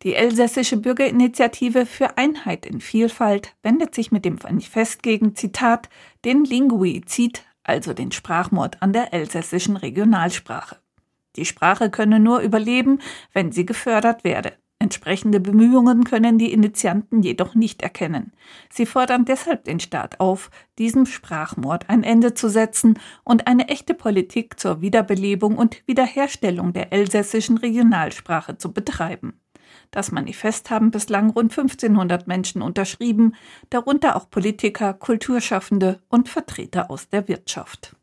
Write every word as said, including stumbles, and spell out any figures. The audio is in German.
Die Elsässische Bürgerinitiative für Einheit in Vielfalt wendet sich mit dem Manifest gegen, Zitat, den Linguizid, also den Sprachmord an der elsässischen Regionalsprache. Die Sprache könne nur überleben, wenn sie gefördert werde. Entsprechende Bemühungen können die Initianten jedoch nicht erkennen. Sie fordern deshalb den Staat auf, diesem Sprachmord ein Ende zu setzen und eine echte Politik zur Wiederbelebung und Wiederherstellung der elsässischen Regionalsprache zu betreiben. Das Manifest haben bislang rund fünfzehnhundert Menschen unterschrieben, darunter auch Politiker, Kulturschaffende und Vertreter aus der Wirtschaft.